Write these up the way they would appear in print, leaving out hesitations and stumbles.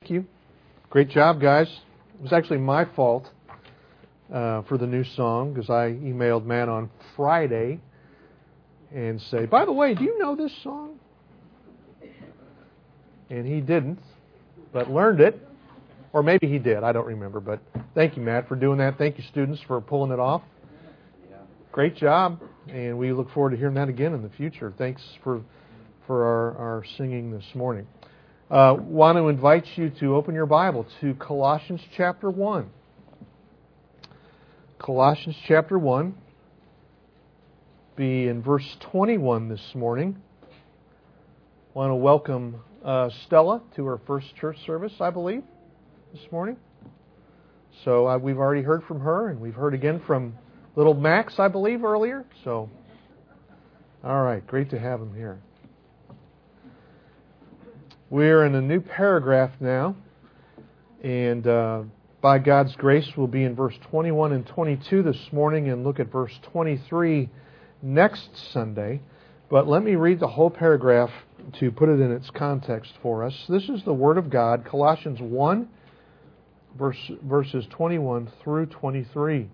Thank you. Great job, guys. It was actually my fault for the new song because I emailed Matt on Friday and say, by the way, do you know this song? And he didn't, but learned it. Or maybe he did. I don't remember. But thank you, Matt, for doing that. Thank you, students, for pulling it off. Great job. And we look forward to hearing that again in the future. Thanks for our singing this morning. Want to invite you to open your Bible to Colossians chapter 1. Colossians chapter 1. Be in verse 21 this morning. Want to welcome Stella to her first church service, I believe, this morning. So we've already heard from her, and we've heard again from little Max, I believe, earlier. So, all right, great to have him here. We're in a new paragraph now, and by God's grace, we'll be in verse 21 and 22 this morning and look at verse 23 next Sunday. But let me read the whole paragraph to put it in its context for us. This is the Word of God, Colossians 1, verses 21 through 23.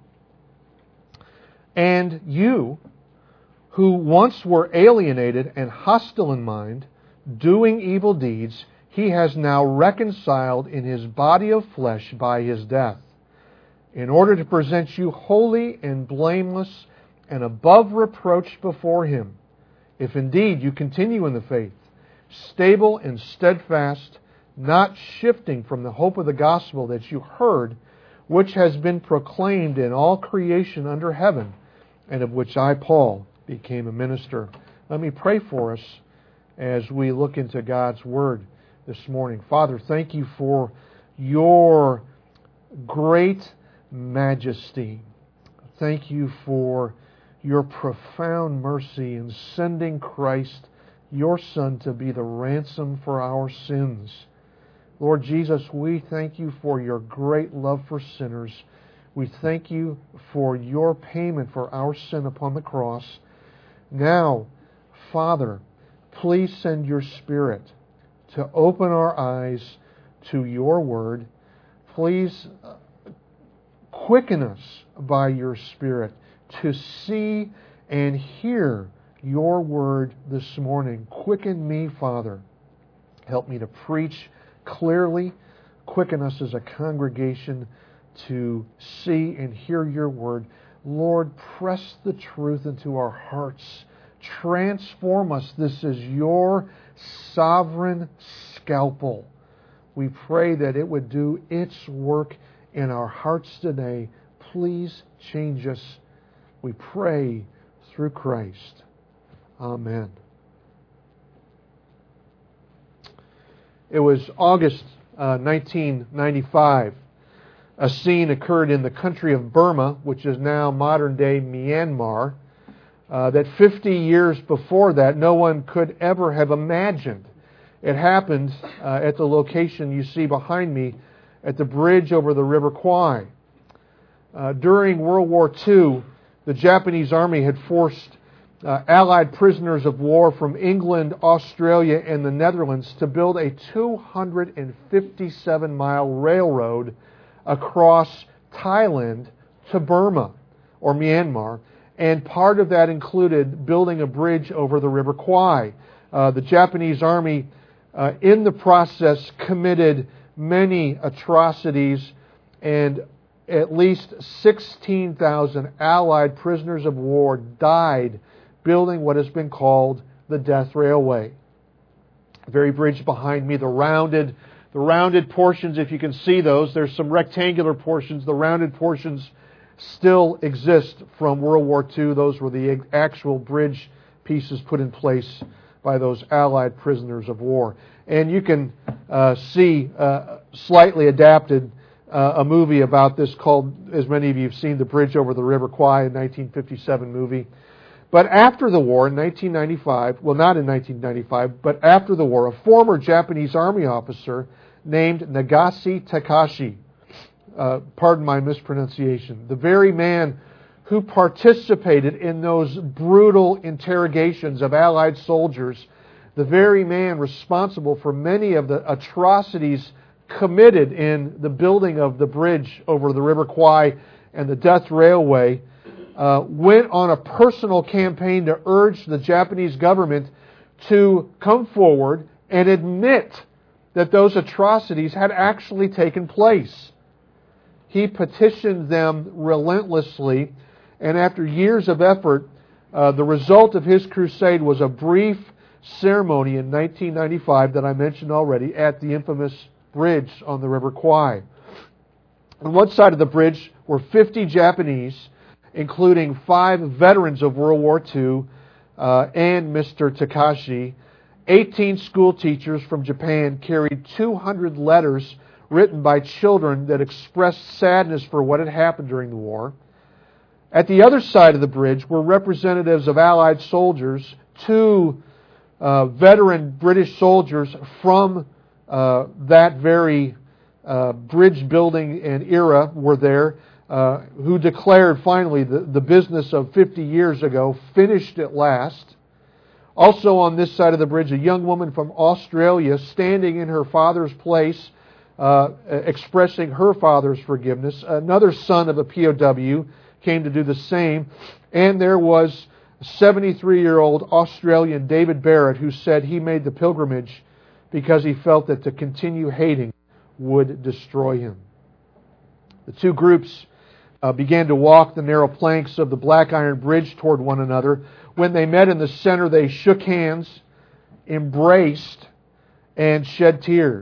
And you, who once were alienated and hostile in mind, doing evil deeds, he has now reconciled in his body of flesh by his death, in order to present you holy and blameless and above reproach before him, if indeed you continue in the faith, stable and steadfast, not shifting from the hope of the gospel that you heard, which has been proclaimed in all creation under heaven, and of which I, Paul, became a minister. Let me pray for us as we look into God's Word this morning. Father, thank you for your great majesty. Thank you for your profound mercy in sending Christ, your Son, to be the ransom for our sins. Lord Jesus, we thank you for your great love for sinners. We thank you for your payment for our sin upon the cross. Now, Father, please send your Spirit to open our eyes to your Word. Please quicken us by your Spirit to see and hear your Word this morning. Quicken me, Father. Help me to preach clearly. Quicken us as a congregation to see and hear your Word. Lord, press the truth into our hearts. Transform us. This is your sovereign scalpel. We pray that it would do its work in our hearts today. Please change us. We pray through Christ. Amen. It was August 1995. A scene occurred in the country of Burma, which is now modern-day Myanmar, that 50 years before that no one could ever have imagined. It happened at the location you see behind me at the bridge over the River Kwai. During World War II, the Japanese Army had forced Allied prisoners of war from England, Australia, and the Netherlands to build a 257-mile railroad across Thailand to Burma, or Myanmar, and part of that included building a bridge over the River Kwai. The Japanese Army, in the process, committed many atrocities, and at least 16,000 Allied prisoners of war died building what has been called the Death Railway. The very bridge behind me, the rounded portions, if you can see those, there's some rectangular portions. The rounded portions still exist from World War II. Those were the actual bridge pieces put in place by those Allied prisoners of war. And you can see, slightly adapted, a movie about this called, as many of you have seen, The Bridge Over the River Kwai, a 1957 movie. But after the war, in 1995, well, not in 1995, but after the war, a former Japanese Army officer named Nagase Takashi, pardon my mispronunciation, the very man who participated in those brutal interrogations of Allied soldiers, the very man responsible for many of the atrocities committed in the building of the bridge over the River Kwai and the Death Railway, went on a personal campaign to urge the Japanese government to come forward and admit that those atrocities had actually taken place. He petitioned them relentlessly, and after years of effort, the result of his crusade was a brief ceremony in 1995 that I mentioned already at the infamous bridge on the River Kwai. On one side of the bridge were 50 Japanese, including 5 veterans of World War II and Mr. Takashi. 18 school teachers from Japan carried 200 letters written by children that expressed sadness for what had happened during the war. At the other side of the bridge were representatives of Allied soldiers. 2 veteran British soldiers from that very bridge building and era were there, who declared finally the business of 50 years ago finished at last. Also on this side of the bridge, a young woman from Australia standing in her father's place, expressing her father's forgiveness. Another son of a POW came to do the same. And there was 73-year-old Australian David Barrett, who said he made the pilgrimage because he felt that to continue hating would destroy him. The two groups began to walk the narrow planks of the Black Iron Bridge toward one another. When they met in the center, they shook hands, embraced, and shed tears.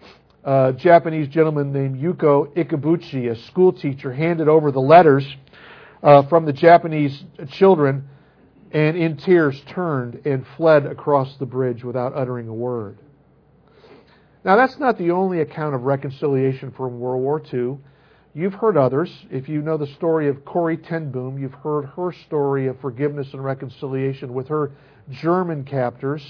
A Japanese gentleman named Yuko Ikabuchi, a school teacher, handed over the letters from the Japanese children, and in tears turned and fled across the bridge without uttering a word. Now, that's not the only account of reconciliation from World War II. You've heard others. If you know the story of Corrie ten Boom, you've heard her story of forgiveness and reconciliation with her German captors.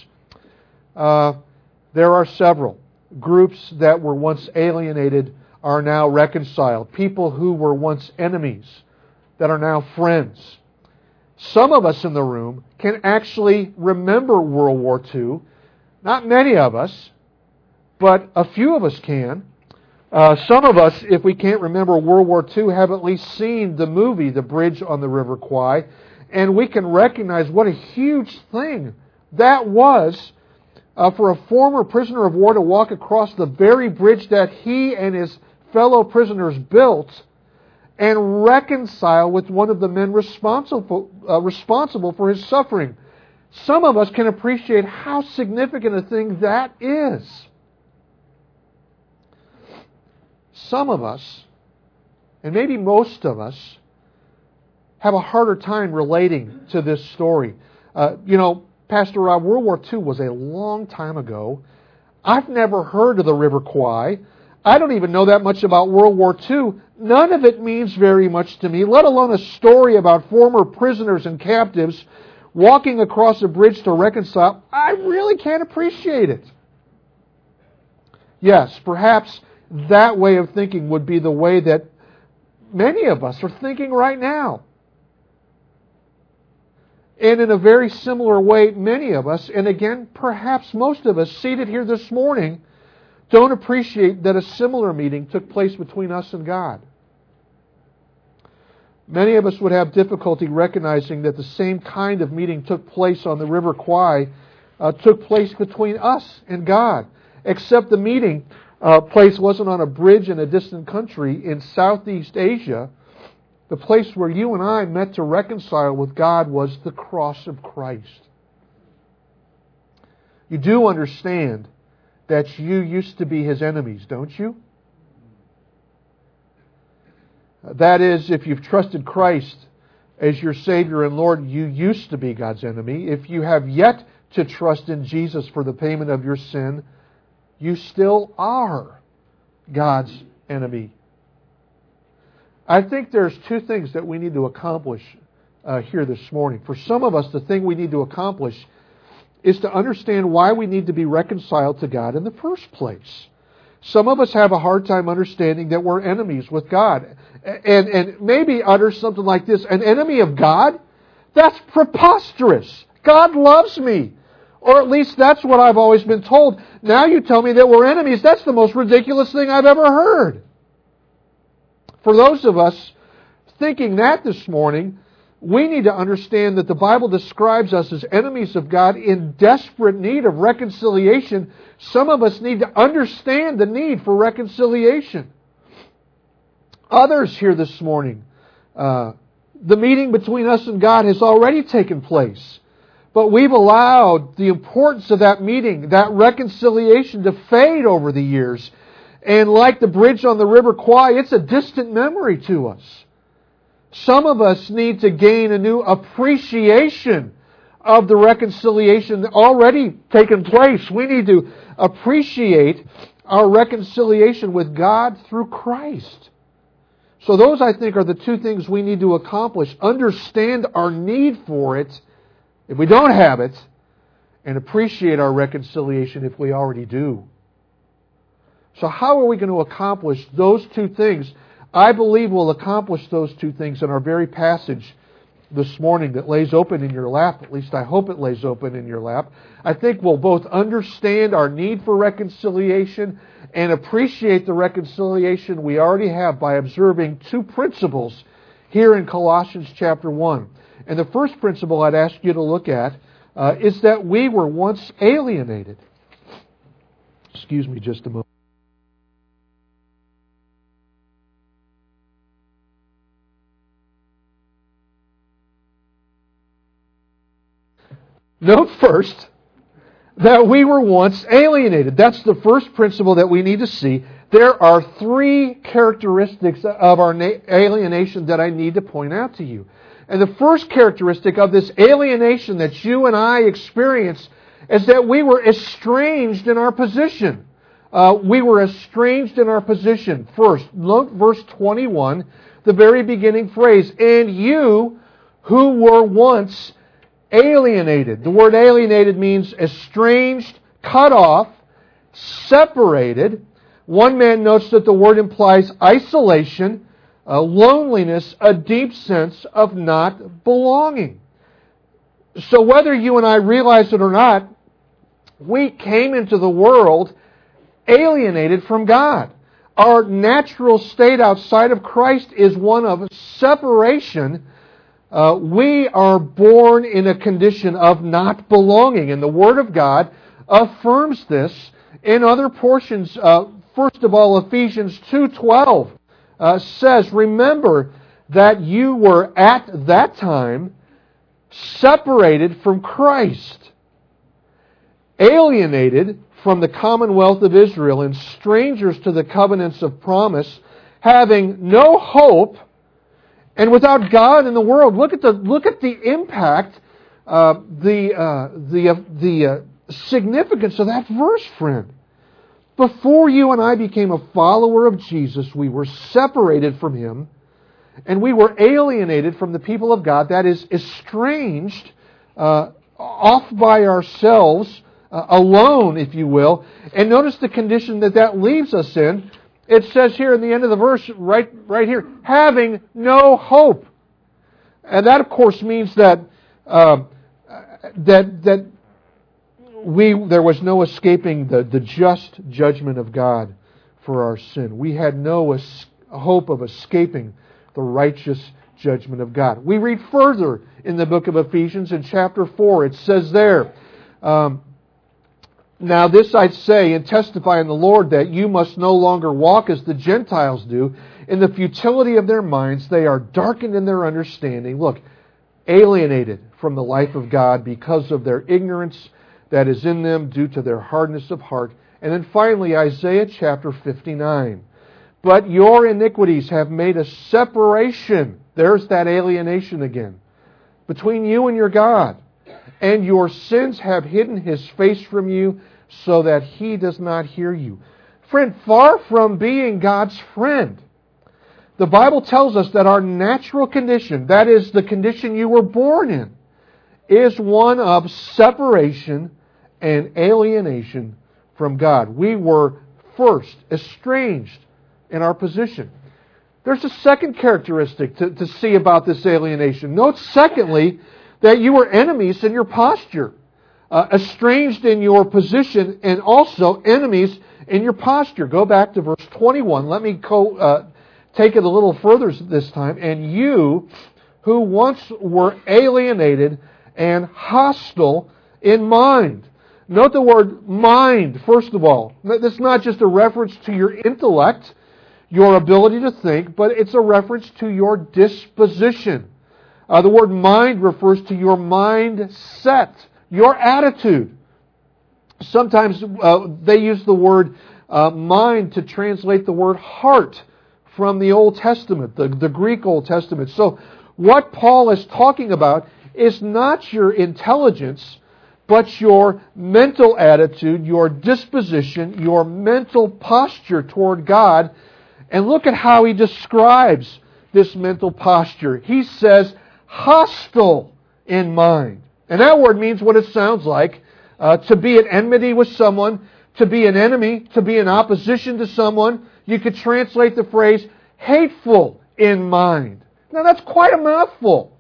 There are several. Groups that were once alienated are now reconciled. People who were once enemies that are now friends. Some of us in the room can actually remember World War II. Not many of us, but a few of us can. Some of us, if we can't remember World War II, have at least seen the movie The Bridge on the River Kwai, and we can recognize what a huge thing that was for a former prisoner of war to walk across the very bridge that he and his fellow prisoners built and reconcile with one of the men responsible for his suffering. Some of us can appreciate how significant a thing that is. Some of us, and maybe most of us, have a harder time relating to this story. Pastor Rob, World War II was a long time ago. I've never heard of the River Kwai. I don't even know that much about World War II. None of it means very much to me, let alone a story about former prisoners and captives walking across a bridge to reconcile. I really can't appreciate it. Yes, perhaps that way of thinking would be the way that many of us are thinking right now. And in a very similar way, many of us, and again, perhaps most of us seated here this morning, don't appreciate that a similar meeting took place between us and God. Many of us would have difficulty recognizing that the same kind of meeting took place on the River Kwai, took place between us and God, except the meeting place wasn't on a bridge in a distant country in Southeast Asia. The place where you and I met to reconcile with God was the cross of Christ. You do understand that you used to be His enemies, don't you? That is, if you've trusted Christ as your Savior and Lord, you used to be God's enemy. If you have yet to trust in Jesus for the payment of your sin, you still are God's enemy. I think there's two things that we need to accomplish here this morning. For some of us, the thing we need to accomplish is to understand why we need to be reconciled to God in the first place. Some of us have a hard time understanding that we're enemies with God. And maybe utter something like this: an enemy of God? That's preposterous. God loves me. Or at least that's what I've always been told. Now you tell me that we're enemies. That's the most ridiculous thing I've ever heard. For those of us thinking that this morning, we need to understand that the Bible describes us as enemies of God in desperate need of reconciliation. Some of us need to understand the need for reconciliation. Others here this morning, the meeting between us and God has already taken place. But we've allowed the importance of that meeting, that reconciliation, to fade over the years. And like the bridge on the River Kwai, it's a distant memory to us. Some of us need to gain a new appreciation of the reconciliation already taken place. We need to appreciate our reconciliation with God through Christ. So those, I think, are the two things we need to accomplish. Understand our need for it, if we don't have it, and appreciate our reconciliation if we already do. So how are we going to accomplish those two things? I believe we'll accomplish those two things in our very passage this morning that lays open in your lap. At least I hope it lays open in your lap. I think we'll both understand our need for reconciliation and appreciate the reconciliation we already have by observing two principles here in Colossians chapter 1. And the first principle I'd ask you to look at is that we were once alienated. Excuse me just a moment. Note first that we were once alienated. That's the first principle that we need to see. There are three characteristics of our alienation that I need to point out to you. And the first characteristic of this alienation that you and I experience is that we were estranged in our position. We were estranged in our position. First, look verse 21, the very beginning phrase, and you who were once alienated. The word alienated means estranged, cut off, separated. One man notes that the word implies isolation, loneliness, a deep sense of not belonging. So whether you and I realize it or not, we came into the world alienated from God. Our natural state outside of Christ is one of separation. We are born in a condition of not belonging. And the Word of God affirms this in other portions. First of all, Ephesians 2:12 says, remember that you were at that time separated from Christ, alienated from the commonwealth of Israel, and strangers to the covenants of promise, having no hope, and without God in the world. Look at the impact, the significance of that verse, friend. Before you and I became a follower of Jesus, we were separated from Him, and we were alienated from the people of God. That is, estranged, off by ourselves, alone, if you will. And notice the condition that leaves us in. It says here in the end of the verse, right here, having no hope. And that, of course, means that there was no escaping the just judgment of God for our sin. We had no hope of escaping the righteous judgment of God. We read further in the book of Ephesians in chapter 4. It says there, now this I say and testify in the Lord, that you must no longer walk as the Gentiles do, in the futility of their minds. They are darkened in their understanding. Look, alienated from the life of God because of their ignorance that is in them due to their hardness of heart. And then finally, Isaiah chapter 59. But your iniquities have made a separation, there's that alienation again, between you and your God. And your sins have hidden His face from you, so that He does not hear you. Friend, far from being God's friend, the Bible tells us that our natural condition, that is the condition you were born in, is one of separation and alienation from God. We were first estranged in our position. There's a second characteristic to see about this alienation. Note, secondly, that you were enemies in your posture. estranged in your position, and also enemies in your posture. Go back to verse 21. Let me take it a little further this time. And you who once were alienated and hostile in mind. Note the word mind, first of all. This is not just a reference to your intellect, your ability to think, but it's a reference to your disposition. The word mind refers to your mindset, your attitude. Sometimes they use the word mind to translate the word heart from the Old Testament, the Greek Old Testament. So what Paul is talking about is not your intelligence, but your mental attitude, your disposition, your mental posture toward God. And look at how he describes this mental posture. He says, hostile in mind. And that word means what it sounds like. To be at enmity with someone, to be an enemy, to be in opposition to someone. You could translate the phrase, hateful in mind. Now that's quite a mouthful.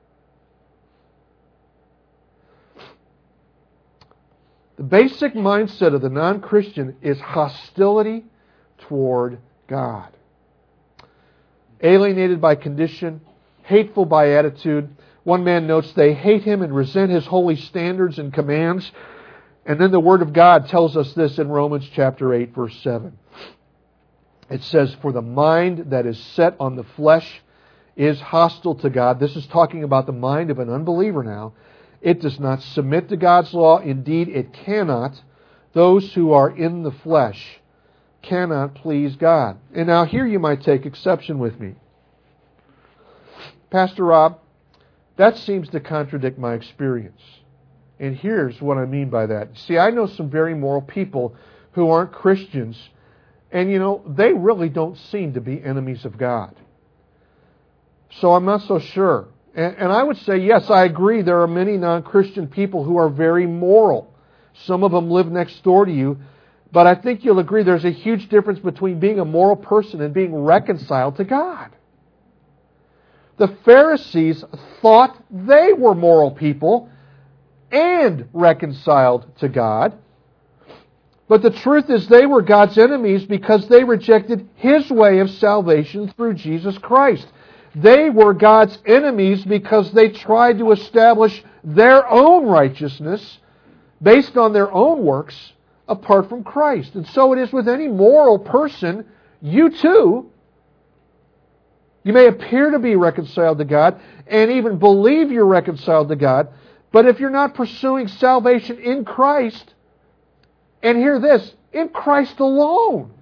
The basic mindset of the non-Christian is hostility toward God. Alienated by condition, hateful by attitude. One man notes they hate Him and resent His holy standards and commands. And then the Word of God tells us this in Romans chapter 8, verse 7. It says, for the mind that is set on the flesh is hostile to God. This is talking about the mind of an unbeliever now. It does not submit to God's law. Indeed, it cannot. Those who are in the flesh cannot please God. And now here you might take exception with me. Pastor Rob, that seems to contradict my experience. And here's what I mean by that. See, I know some very moral people who aren't Christians, and they really don't seem to be enemies of God. So I'm not so sure. And I would say, yes, I agree, there are many non-Christian people who are very moral. Some of them live next door to you. But I think you'll agree there's a huge difference between being a moral person and being reconciled to God. The Pharisees thought they were moral people and reconciled to God. But the truth is they were God's enemies because they rejected His way of salvation through Jesus Christ. They were God's enemies because they tried to establish their own righteousness based on their own works apart from Christ. And so it is with any moral person. You too, you may appear to be reconciled to God and even believe you're reconciled to God, but if you're not pursuing salvation in Christ, and hear this, in Christ alone,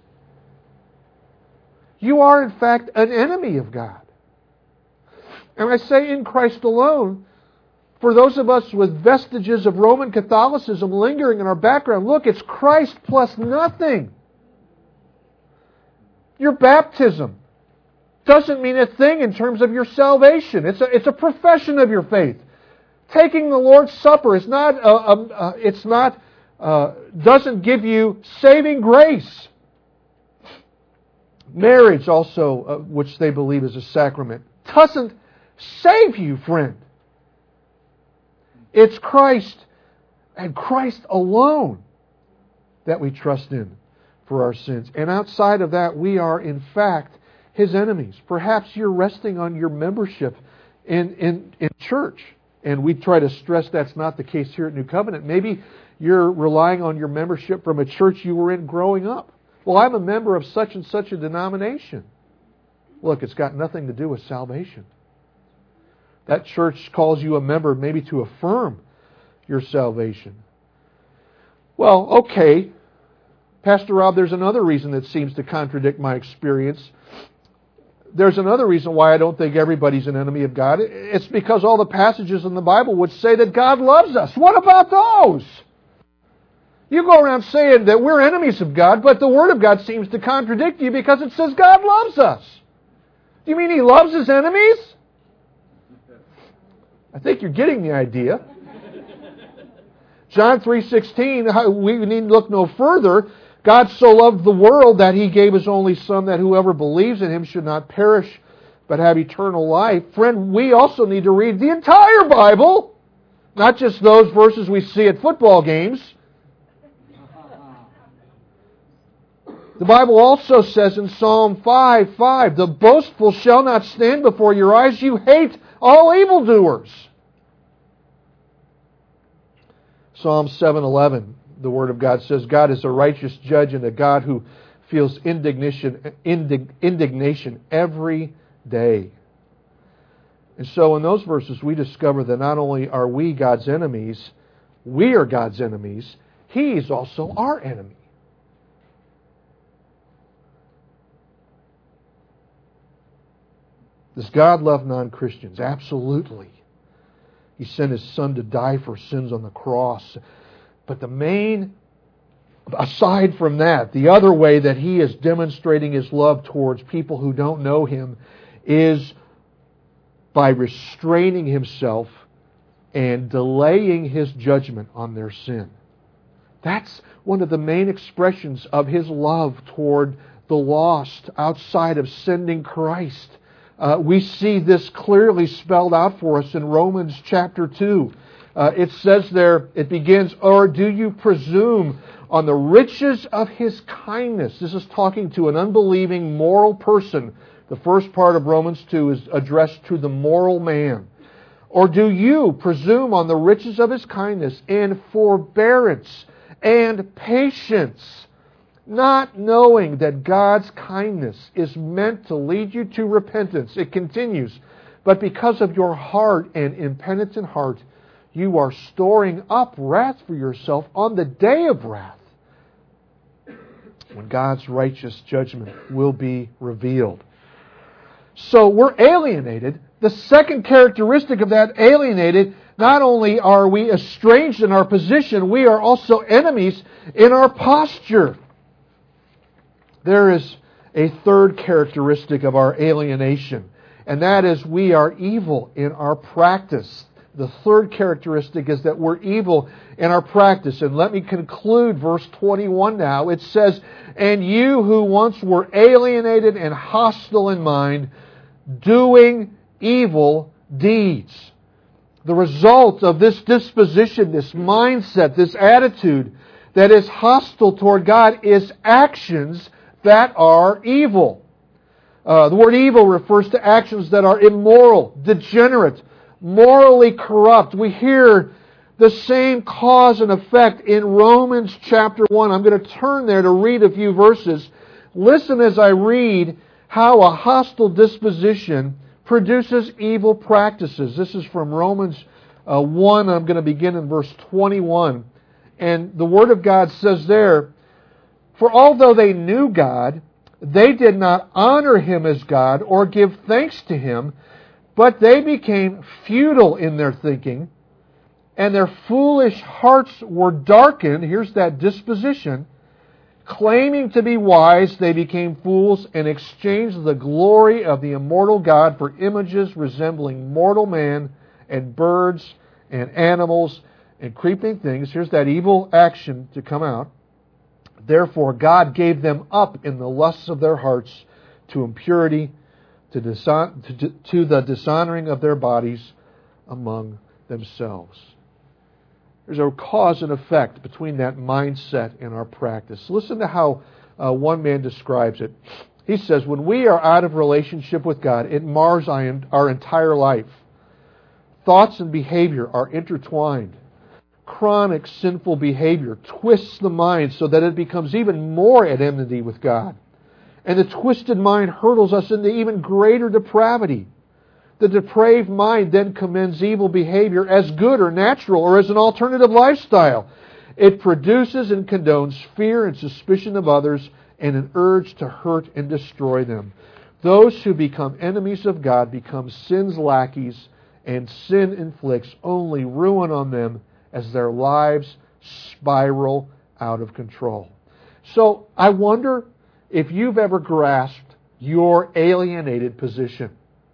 you are in fact an enemy of God. And I say in Christ alone, for those of us with vestiges of Roman Catholicism lingering in our background, look, it's Christ plus nothing. Your baptism doesn't mean a thing in terms of your salvation. It's a profession of your faith. Taking the Lord's Supper is doesn't give you saving grace. Marriage also, which they believe is a sacrament, doesn't save you, friend. It's Christ and Christ alone that we trust in for our sins. And outside of that, we are in fact His enemies. Perhaps you're resting on your membership in church. And we try to stress that's not the case here at New Covenant. Maybe you're relying on your membership from a church you were in growing up. Well, I'm a member of such and such a denomination. Look, it's got nothing to do with salvation. That church calls you a member maybe to affirm your salvation. Well, okay, Pastor Rob, there's another reason that seems to contradict my experience. There's another reason why I don't think everybody's an enemy of God. It's because all the passages in the Bible would say that God loves us. What about those? You go around saying that we're enemies of God, but the Word of God seems to contradict you because it says God loves us. Do you mean He loves His enemies? I think you're getting the idea. John 3:16, we need to look no further. God so loved the world that He gave His only Son, that whoever believes in Him should not perish, but have eternal life. Friend, we also need to read the entire Bible Not just those verses we see at football games. The Bible also says in Psalm 5:5, the boastful shall not stand before your eyes. You hate all evildoers. Psalm 7:11, the Word of God says, God is a righteous judge and a God who feels indignation every day. And so in those verses we discover that not only are we God's enemies, we are God's enemies, He is also our enemy. Does God love non-Christians? Absolutely. He sent His Son to die for sins on the cross. But aside from that, the other way that He is demonstrating His love towards people who don't know Him is by restraining Himself and delaying His judgment on their sin. That's one of the main expressions of His love toward the lost outside of sending Christ. We see this clearly spelled out for us in Romans chapter 2. It says there, it begins, or do you presume on the riches of His kindness? This is talking to an unbelieving moral person. The first part of Romans 2 is addressed to the moral man. Or do you presume on the riches of His kindness and forbearance and patience, not knowing that God's kindness is meant to lead you to repentance? It continues, but because of your hard and impenitent heart, you are storing up wrath for yourself on the day of wrath, when God's righteous judgment will be revealed. So we're alienated. The second characteristic of that alienated, not only are we estranged in our position, we are also enemies in our posture. There is a third characteristic of our alienation, and that is we are evil in our practice. The third characteristic is that we're evil in our practice. And let me conclude verse 21 now. It says, and you who once were alienated and hostile in mind, doing evil deeds. The result of this disposition, this mindset, this attitude that is hostile toward God is actions that are evil. The word evil refers to actions that are immoral, degenerate, morally corrupt. We hear the same cause and effect in Romans chapter 1. I'm going to turn there to read a few verses. Listen as I read how a hostile disposition produces evil practices. This is from Romans 1. I'm going to begin in verse 21. And the Word of God says there, for although they knew God, they did not honor Him as God or give thanks to Him, but they became futile in their thinking, and their foolish hearts were darkened. Here's that disposition. Claiming to be wise, they became fools and exchanged the glory of the immortal God for images resembling mortal man and birds and animals and creeping things. Here's that evil action to come out. Therefore, God gave them up in the lusts of their hearts to impurity, to the dishonoring of their bodies among themselves. There's a cause and effect between that mindset and our practice. Listen to how one man describes it. He says, when we are out of relationship with God, it mars our entire life. Thoughts and behavior are intertwined. Chronic sinful behavior twists the mind so that it becomes even more at enmity with God. And the twisted mind hurtles us into even greater depravity. The depraved mind then commends evil behavior as good or natural or as an alternative lifestyle. It produces and condones fear and suspicion of others and an urge to hurt and destroy them. Those who become enemies of God become sin's lackeys, and sin inflicts only ruin on them as their lives spiral out of control. So I wonder if you've ever grasped your alienated position.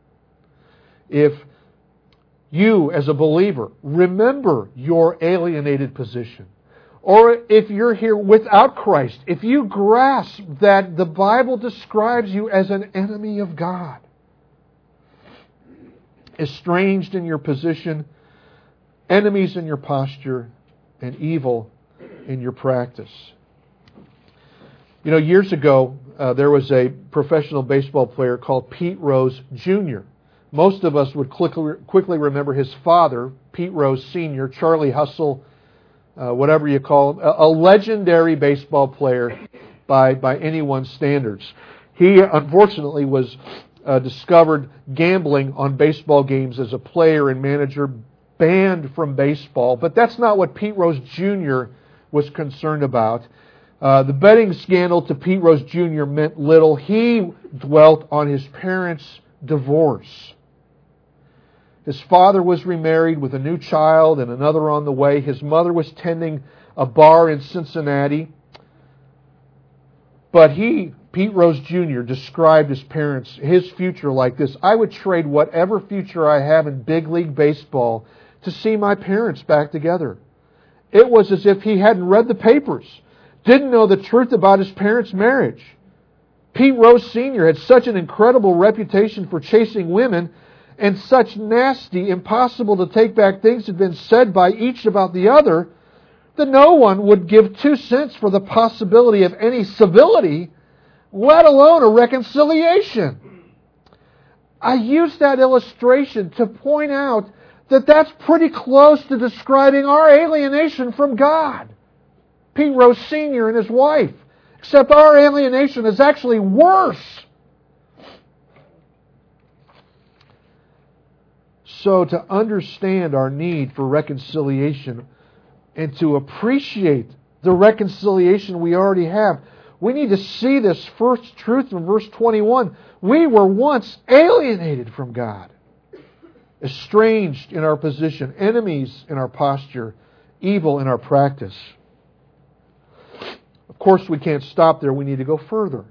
If you, as a believer, remember your alienated position, or if you're here without Christ, if you grasp that the Bible describes you as an enemy of God, estranged in your position, enemies in your posture, and evil in your practice. You know, years ago, there was a professional baseball player called Pete Rose Jr. Most of us would quickly remember his father, Pete Rose Sr., Charlie Hustle, whatever you call him, a legendary baseball player by anyone's standards. He, unfortunately, was discovered gambling on baseball games as a player and manager, banned from baseball. But that's not what Pete Rose Jr. was concerned about. The betting scandal to Pete Rose Jr. meant little. He dwelt on his parents' divorce. His father was remarried with a new child and another on the way. His mother was tending a bar in Cincinnati. But he, Pete Rose Jr., described his parents, his future like this: I would trade whatever future I have in big league baseball to see my parents back together. It was as if he hadn't read the papers, didn't know the truth about his parents' marriage. Pete Rose Sr. had such an incredible reputation for chasing women, and such nasty, impossible to take back things had been said by each about the other, that no one would give 2 cents for the possibility of any civility, let alone a reconciliation. I use that illustration to point out that that's pretty close to describing our alienation from God. Pete Rose Sr. and his wife. Except our alienation is actually worse. So to understand our need for reconciliation and to appreciate the reconciliation we already have, we need to see this first truth in verse 21. We were once alienated from God, estranged in our position, enemies in our posture, evil in our practice. Of course, we can't stop there. We need to go further.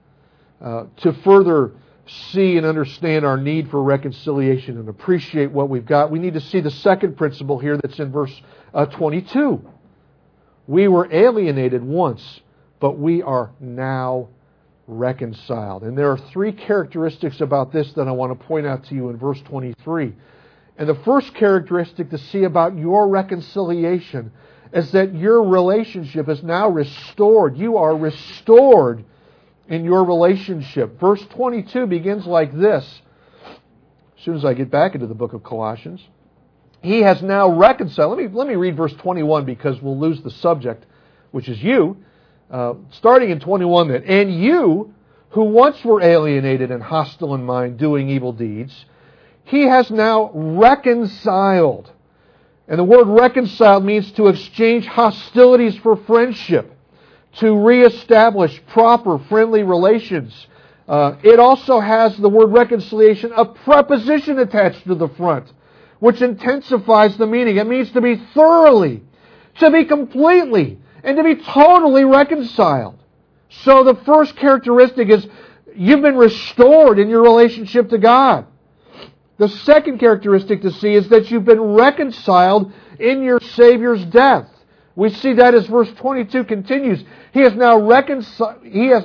To further see and understand our need for reconciliation and appreciate what we've got, we need to see the second principle here that's in verse 22. We were alienated once, but we are now reconciled. And there are 3 characteristics about this that I want to point out to you in verse 23. And the first characteristic to see about your reconciliation is that your relationship is now restored. You are restored in your relationship. Verse 22 begins like this. As soon as I get back into the book of Colossians. He has now reconciled. Let me read verse 21 because we'll lose the subject, which is you. Starting in 21 then. And you, who once were alienated and hostile in mind, doing evil deeds, He has now reconciled. And the word reconciled means to exchange hostilities for friendship, to reestablish proper friendly relations. It also has the word reconciliation, a preposition attached to the front, which intensifies the meaning. It means to be thoroughly, to be completely, and to be totally reconciled. So the first characteristic is you've been restored in your relationship to God. The second characteristic to see is that you've been reconciled in your Savior's death. We see that as verse 22 continues. He has now reconciled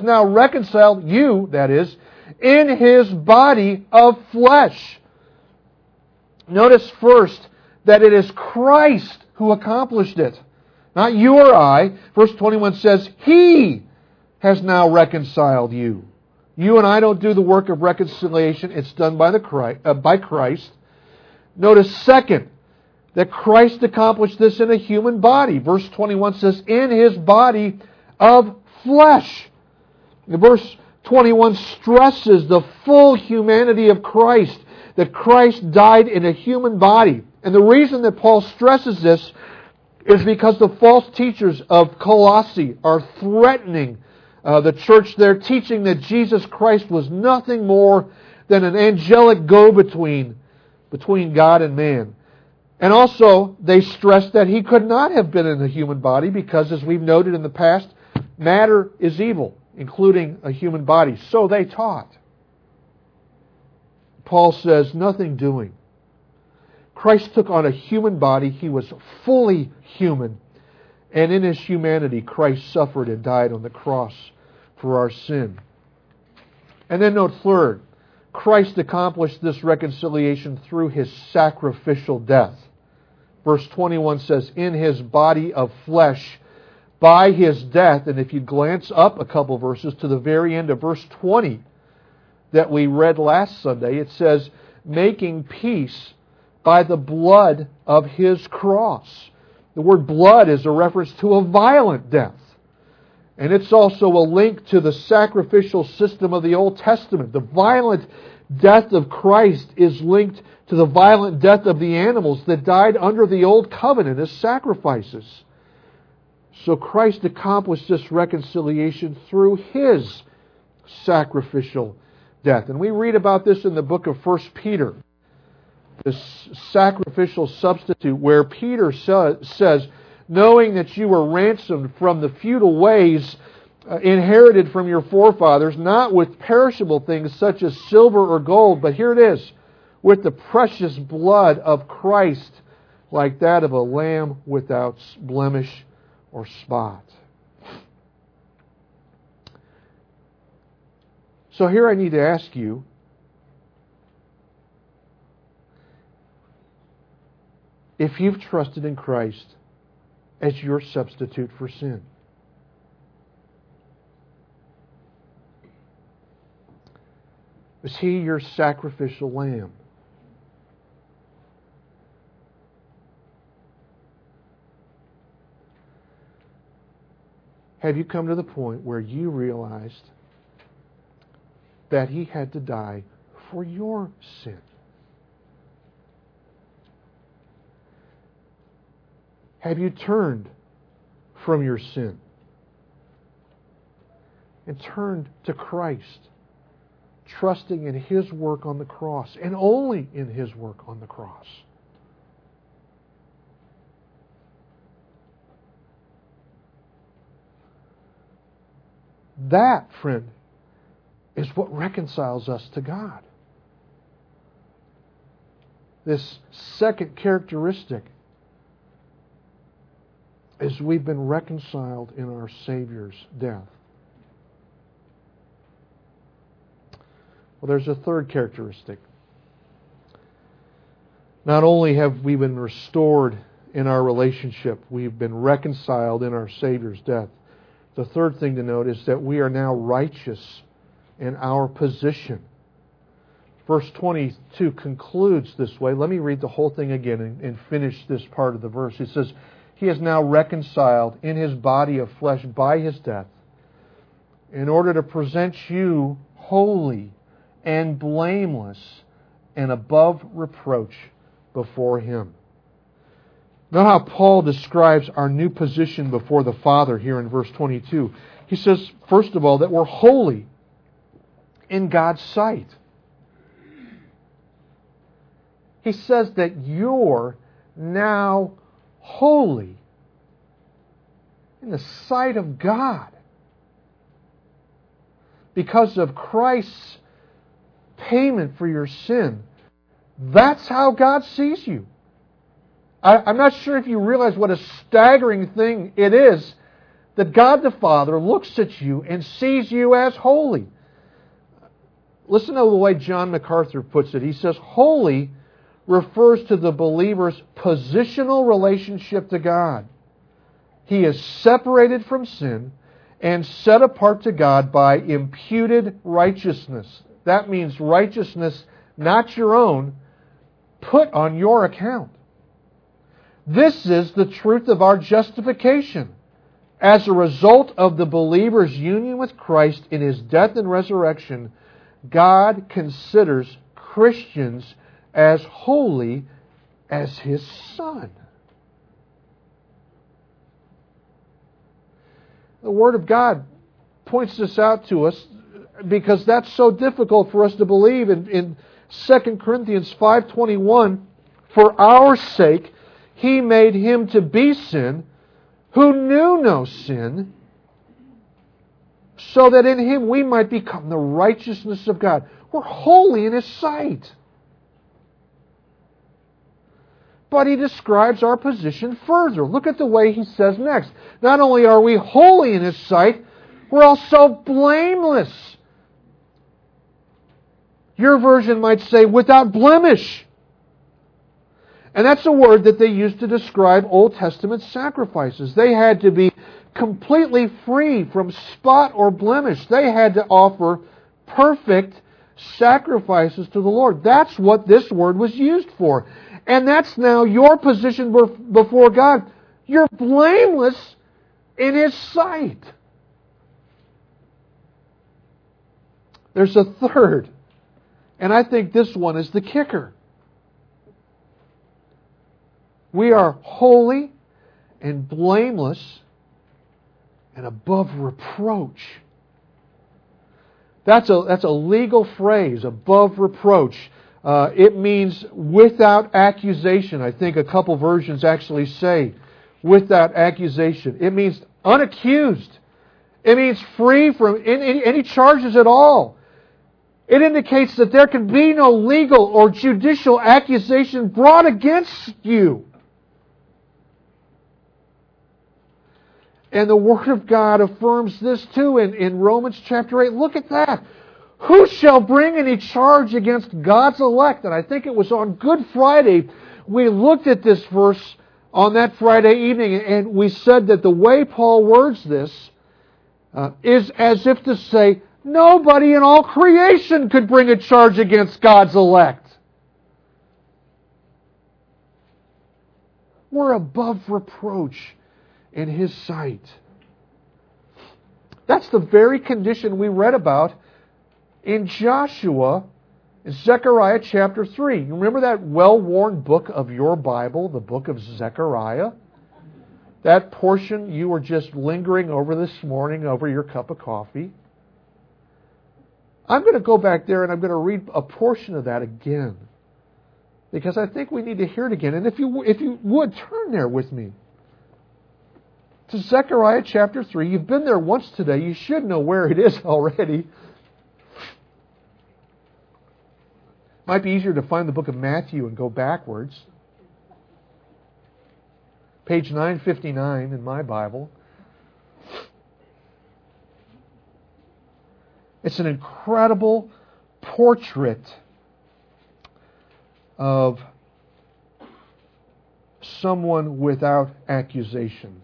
you, that is, in His body of flesh. Notice first that it is Christ who accomplished it, not you or I. Verse 21 says, He has now reconciled you. You and I don't do the work of reconciliation. It's done by Christ. Notice second, that Christ accomplished this in a human body. Verse 21 says, in His body of flesh. Verse 21 stresses the full humanity of Christ, that Christ died in a human body. And the reason that Paul stresses this is because the false teachers of Colossae are threatening the church there, teaching that Jesus Christ was nothing more than an angelic go-between between God and man. And also, they stress that He could not have been in a human body because, as we've noted in the past, matter is evil, including a human body. So they taught. Paul says, nothing doing. Christ took on a human body. He was fully human. And in His humanity, Christ suffered and died on the cross for our sin. And then note third, Christ accomplished this reconciliation through His sacrificial death. Verse 21 says, in His body of flesh, by His death. And if you glance up a couple verses to the very end of verse 20 that we read last Sunday, it says, making peace by the blood of His cross. The word blood is a reference to a violent death. And it's also a link to the sacrificial system of the Old Testament. The violent death of Christ is linked to the violent death of the animals that died under the Old Covenant as sacrifices. So Christ accomplished this reconciliation through His sacrificial death. And we read about this in the book of 1 Peter. This sacrificial substitute where Peter says, knowing that you were ransomed from the futile ways inherited from your forefathers, not with perishable things such as silver or gold, but here it is, with the precious blood of Christ, like that of a lamb without blemish or spot. So here I need to ask you, if you've trusted in Christ as your substitute for sin. Is He your sacrificial lamb? Have you come to the point where you realized that He had to die for your sin? Have you turned from your sin and turned to Christ, trusting in His work on the cross and only in His work on the cross? That, friend, is what reconciles us to God. This second characteristic is we've been reconciled in our Savior's death. Well, there's a third characteristic. Not only have we been restored in our relationship, we've been reconciled in our Savior's death. The third thing to note is that we are now righteous in our position. Verse 22 concludes this way. Let me read the whole thing again and finish this part of the verse. It says, He is now reconciled in His body of flesh by His death, in order to present you holy and blameless and above reproach before Him. Note how Paul describes our new position before the Father here in verse 22. He says, first of all, that we're holy in God's sight. He says that you're now holy in the sight of God because of Christ's payment for your sin. That's how God sees you. I'm not sure if you realize what a staggering thing it is that God the Father looks at you and sees you as holy. Listen to the way John MacArthur puts it. He says, holy refers to the believer's positional relationship to God. He is separated from sin and set apart to God by imputed righteousness. That means righteousness, not your own, put on your account. This is the truth of our justification. As a result of the believer's union with Christ in His death and resurrection, God considers Christians as holy as His Son. The Word of God points this out to us because that's so difficult for us to believe. In 2 Corinthians 5:21, for our sake He made Him to be sin who knew no sin, so that in Him we might become the righteousness of God. We're holy in His sight. But He describes our position further. Look at the way He says next. Not only are we holy in His sight, we're also blameless. Your version might say, without blemish. And that's a word that they used to describe Old Testament sacrifices. They had to be completely free from spot or blemish. They had to offer perfect sacrifices to the Lord. That's what this word was used for. And that's now your position before God. You're blameless in His sight. There's a third, and I think this one is the kicker. We are holy and blameless and above reproach. That's a legal phrase, above reproach. It means without accusation. I think a couple versions actually say without accusation. It means unaccused. It means free from any charges at all. It indicates that there can be no legal or judicial accusation brought against you. And the Word of God affirms this too in Romans chapter 8. Look at that. Who shall bring any charge against God's elect? And I think it was on Good Friday we looked at this verse on that Friday evening, and we said that the way Paul words this is as if to say, nobody in all creation could bring a charge against God's elect. We're above reproach in His sight. That's the very condition we read about in Joshua, in Zechariah chapter 3. You remember that well-worn book of your Bible, the book of Zechariah? That portion you were just lingering over this morning over your cup of coffee. I'm going to go back there and I'm going to read a portion of that again, because I think we need to hear it again. And if you would, turn there with me to Zechariah chapter 3. You've been there once today. You should know where it is already. Might be easier to find the book of Matthew and go backwards. Page 959 in my Bible. It's an incredible portrait of someone without accusation.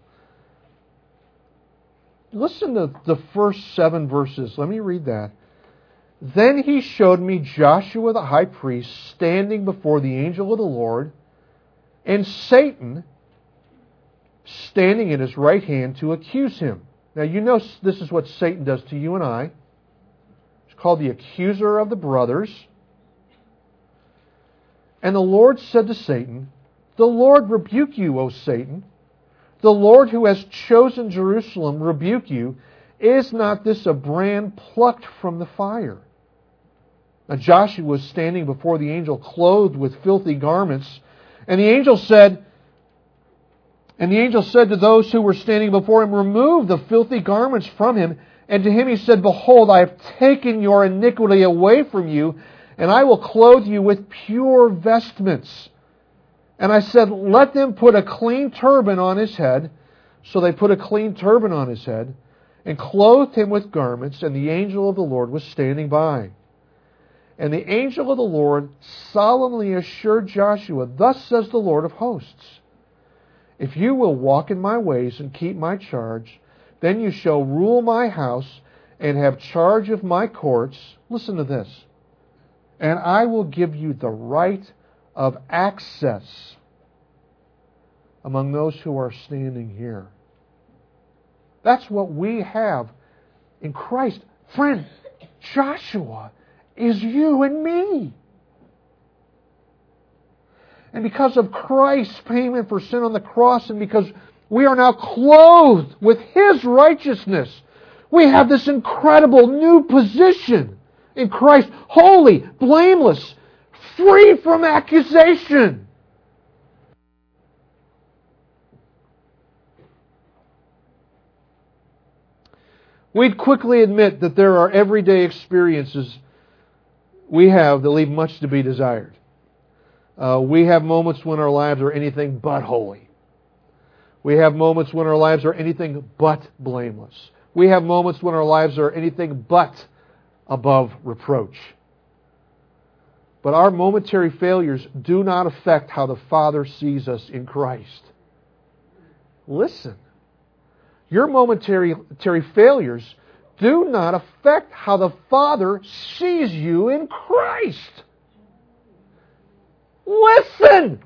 Listen to the first 7 verses. Let me read that. Then he showed me Joshua the high priest standing before the angel of the Lord, and Satan standing at his right hand to accuse him. Now you know this is what Satan does to you and I. It's called the accuser of the brothers. And the Lord said to Satan, "The Lord rebuke you, O Satan. The Lord who has chosen Jerusalem rebuke you. Is not this a brand plucked from the fire?" Now Joshua was standing before the angel clothed with filthy garments. And the angel said to those who were standing before him, "Remove the filthy garments from him." And to him he said, "Behold, I have taken your iniquity away from you, and I will clothe you with pure vestments." And I said, "Let them put a clean turban on his head." So they put a clean turban on his head and clothed him with garments, and the angel of the Lord was standing by. And the angel of the Lord solemnly assured Joshua, "Thus says the Lord of hosts, if you will walk in my ways and keep my charge, then you shall rule my house and have charge of my courts." Listen to this. "And I will give you the right of access among those who are standing here." That's what we have in Christ. Friend, Joshua is you and me. And because of Christ's payment for sin on the cross, and because we are now clothed with His righteousness, we have this incredible new position in Christ, holy, blameless, free from accusation. We'd quickly admit that there are everyday experiences we have that leave much to be desired. We have moments when our lives are anything but holy. We have moments when our lives are anything but blameless. We have moments when our lives are anything but above reproach. But our momentary failures do not affect how the Father sees us in Christ. Listen. Your momentary failures do not affect how the Father sees you in Christ. Listen!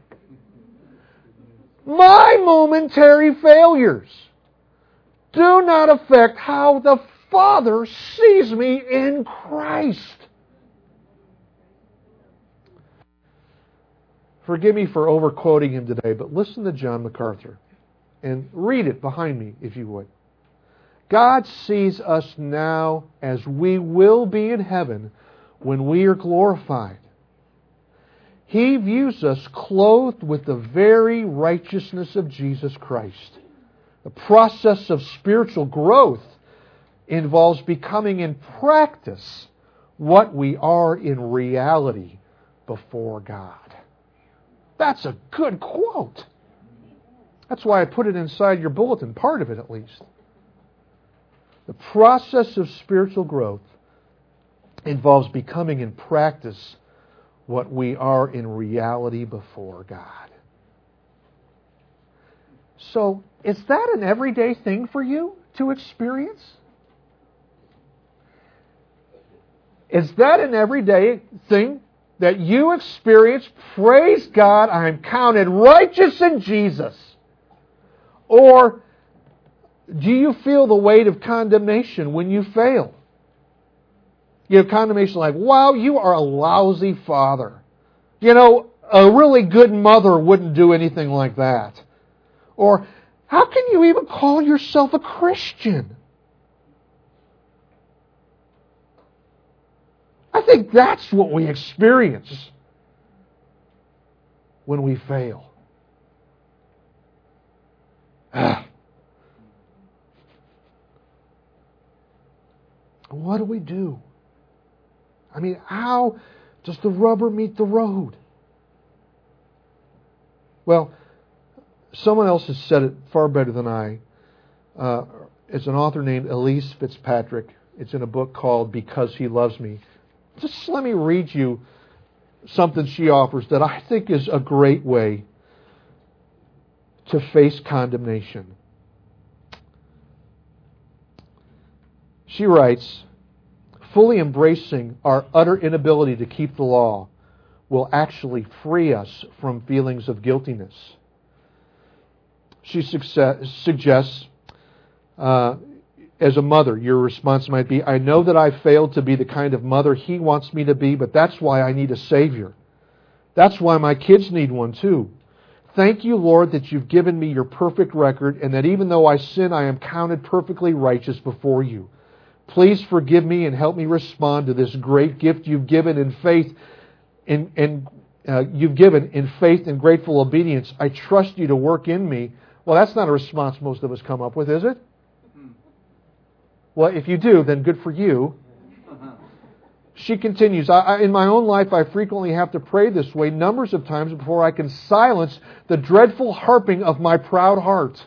My momentary failures do not affect how the Father sees me in Christ. Forgive me for overquoting him today, but listen to John MacArthur and read it behind me if you would. God sees us now as we will be in heaven when we are glorified. He views us clothed with the very righteousness of Jesus Christ. The process of spiritual growth involves becoming in practice what we are in reality before God. That's a good quote. That's why I put it inside your bulletin, part of it at least. The process of spiritual growth involves becoming in practice what we are in reality before God. So, is that an everyday thing for you to experience? Is that an everyday thing that you experience? Praise God, I'm counted righteous in Jesus. Or do you feel the weight of condemnation when you fail? You have condemnation like, wow, you are a lousy father. You know, a really good mother wouldn't do anything like that. Or, how can you even call yourself a Christian? I think that's what we experience when we fail. What do we do? I mean, how does the rubber meet the road? Well, someone else has said it far better than I. It's an author named Elyse Fitzpatrick. It's in a book called Because He Loves Me. Just let me read you something she offers that I think is a great way to face condemnation. She writes, fully embracing our utter inability to keep the law will actually free us from feelings of guiltiness. She suggests, as a mother, your response might be, I know that I failed to be the kind of mother He wants me to be, but that's why I need a Savior. That's why my kids need one too. Thank you, Lord, that you've given me your perfect record, and that even though I sin, I am counted perfectly righteous before you. Please forgive me and help me respond to this great gift you've given in faith, you've given in faith and grateful obedience. I trust you to work in me. Well, that's not a response most of us come up with, is it? Well, if you do, then good for you. She continues, in my own life, I frequently have to pray this way numbers of times before I can silence the dreadful harping of my proud heart.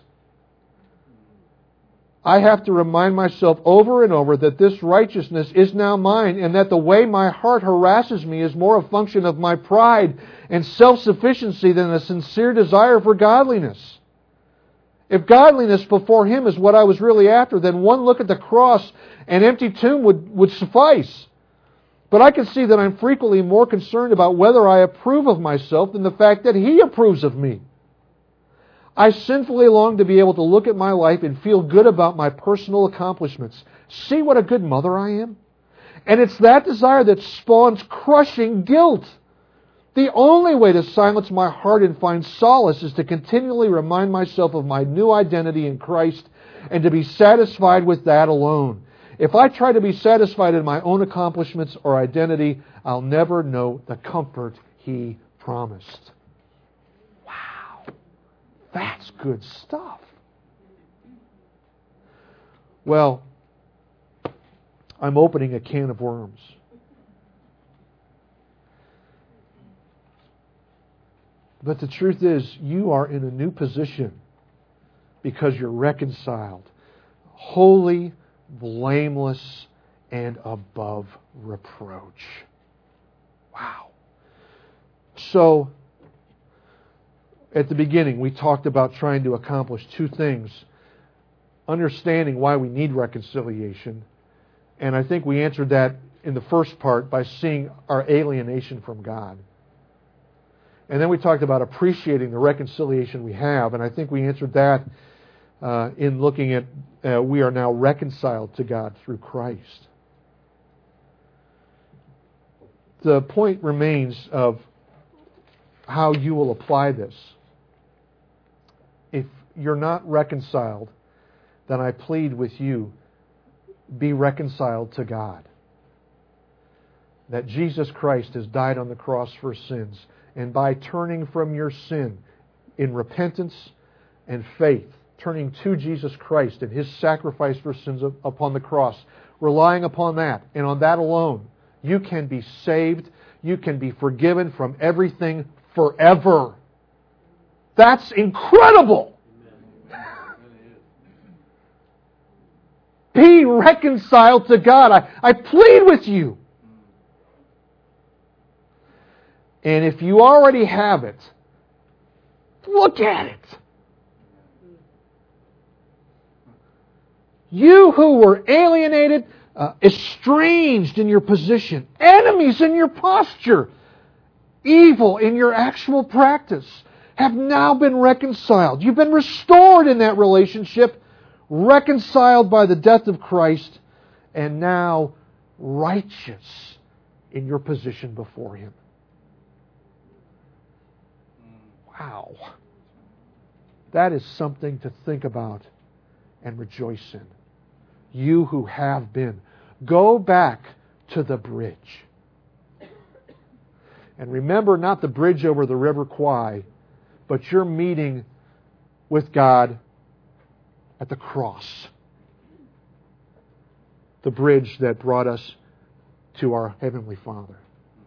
I have to remind myself over and over that this righteousness is now mine, and that the way my heart harasses me is more a function of my pride and self-sufficiency than a sincere desire for godliness. If godliness before Him is what I was really after, then one look at the cross and empty tomb would suffice. But I can see that I'm frequently more concerned about whether I approve of myself than the fact that He approves of me. I sinfully long to be able to look at my life and feel good about my personal accomplishments. See what a good mother I am? And it's that desire that spawns crushing guilt. The only way to silence my heart and find solace is to continually remind myself of my new identity in Christ and to be satisfied with that alone. If I try to be satisfied in my own accomplishments or identity, I'll never know the comfort He promised. Wow, that's good stuff. Well, I'm opening a can of worms. But the truth is, you are in a new position because you're reconciled, holy, blameless, and above reproach. Wow. So, at the beginning, we talked about trying to accomplish two things. Understanding why we need reconciliation. And I think we answered that in the first part by seeing our alienation from God. And then we talked about appreciating the reconciliation we have. And I think we answered that in looking at we are now reconciled to God through Christ. The point remains of how you will apply this. If you're not reconciled, then I plead with you, be reconciled to God. That Jesus Christ has died on the cross for sins. And by turning from your sin in repentance and faith, turning to Jesus Christ and His sacrifice for sins upon the cross, relying upon that and on that alone, you can be saved. You can be forgiven from everything forever. That's incredible! Be reconciled to God. I plead with you. And if you already have it, look at it. You who were alienated, estranged in your position, enemies in your posture, evil in your actual practice, have now been reconciled. You've been restored in that relationship, reconciled by the death of Christ, and now righteous in your position before Him. Wow. That is something to think about and rejoice in. You who have been. Go back to the bridge. And remember, not the bridge over the River Kwai, but your meeting with God at the cross. The bridge that brought us to our Heavenly Father.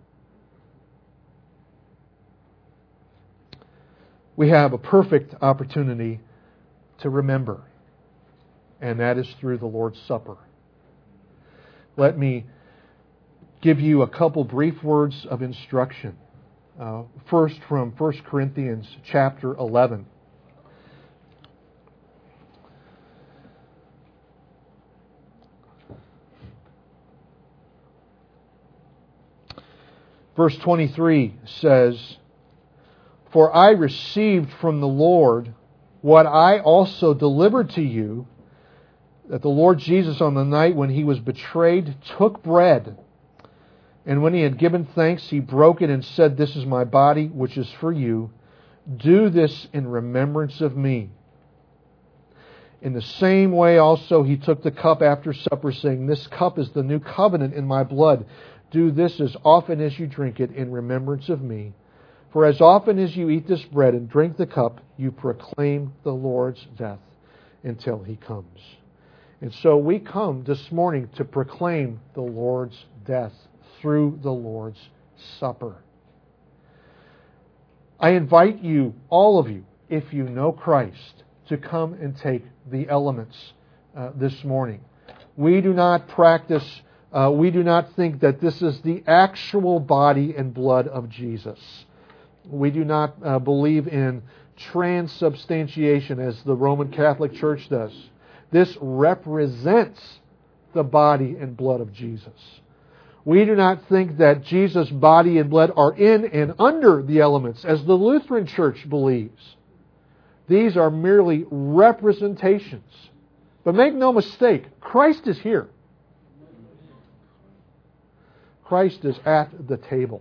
We have a perfect opportunity to remember, and that is through the Lord's Supper. Let me give you a couple brief words of instruction. First, from 1 Corinthians chapter 11. Verse 23 says, "For I received from the Lord what I also delivered to you, that the Lord Jesus on the night when He was betrayed took bread, and when He had given thanks, He broke it and said, 'This is my body, which is for you. Do this in remembrance of me.' In the same way also He took the cup after supper, saying, 'This cup is the new covenant in my blood. Do this as often as you drink it in remembrance of me. For as often as you eat this bread and drink the cup, you proclaim the Lord's death until He comes.'" And so we come this morning to proclaim the Lord's death through the Lord's Supper. I invite you, all of you, if you know Christ, to come and take the elements this morning. We do not practice, we do not think that this is the actual body and blood of Jesus. We do not believe in transubstantiation as the Roman Catholic Church does. This represents the body and blood of Jesus. We do not think that Jesus' body and blood are in and under the elements, as the Lutheran Church believes. These are merely representations. But make no mistake, Christ is here. Christ is at the table.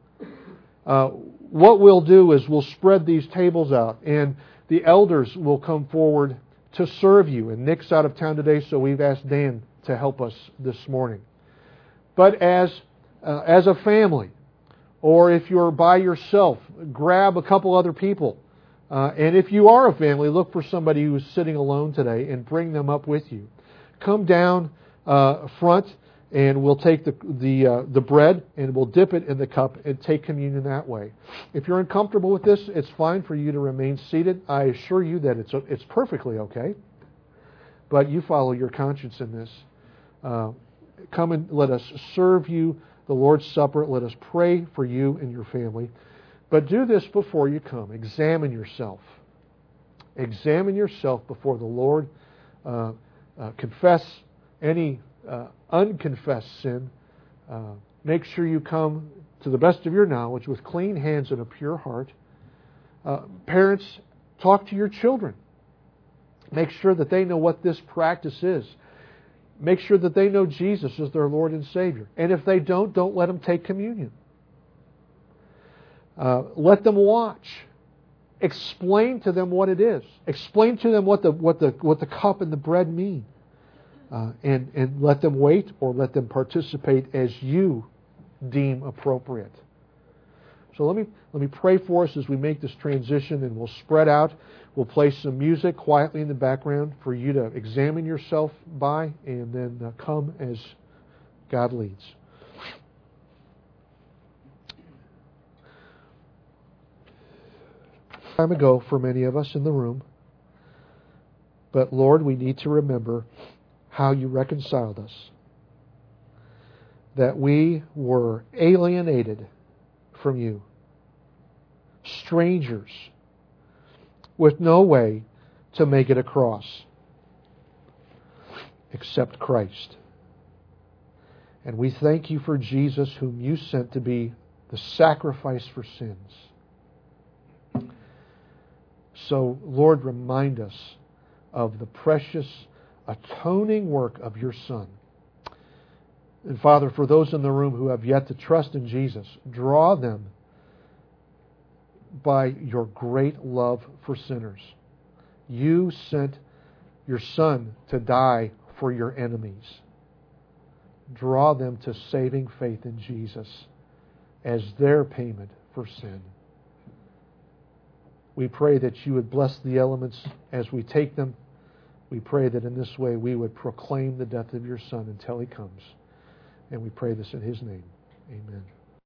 What we'll do is we'll spread these tables out, and the elders will come forward to serve you. And Nick's out of town today, so we've asked Dan to help us this morning. But as a family, or if you're by yourself, grab a couple other people. And if you are a family, look for somebody who is sitting alone today and bring them up with you. Come down front, and we'll take the bread and we'll dip it in the cup and take communion that way. If you're uncomfortable with this, it's fine for you to remain seated. I assure you that it's perfectly okay. But you follow your conscience in this. Come and let us serve you the Lord's Supper. Let us pray for you and your family. But do this before you come. Examine yourself. Examine yourself before the Lord. Confess any unconfessed sin. Make sure you come to the best of your knowledge with clean hands and a pure heart. Parents, talk to your children. Make sure that they know what this practice is. Make sure that they know Jesus as their Lord and Savior. And if they don't let them take communion. Let them watch. Explain to them what it is. Explain to them what the cup and the bread mean. And let them wait or let them participate as you deem appropriate. So let me pray for us as we make this transition, and we'll spread out. We'll play some music quietly in the background for you to examine yourself by, and then come as God leads. Time ago for many of us in the room, but Lord, we need to remember how you reconciled us. That we were alienated from you. Strangers with no way to make it across except Christ. And we thank you for Jesus, whom you sent to be the sacrifice for sins. So, Lord, remind us of the precious atoning work of your Son. And Father, for those in the room who have yet to trust in Jesus, draw them by your great love for sinners. You sent your Son to die for your enemies. Draw them to saving faith in Jesus as their payment for sin. We pray that you would bless the elements as we take them. We pray that in this way we would proclaim the death of your Son until He comes. And we pray this in His name. Amen.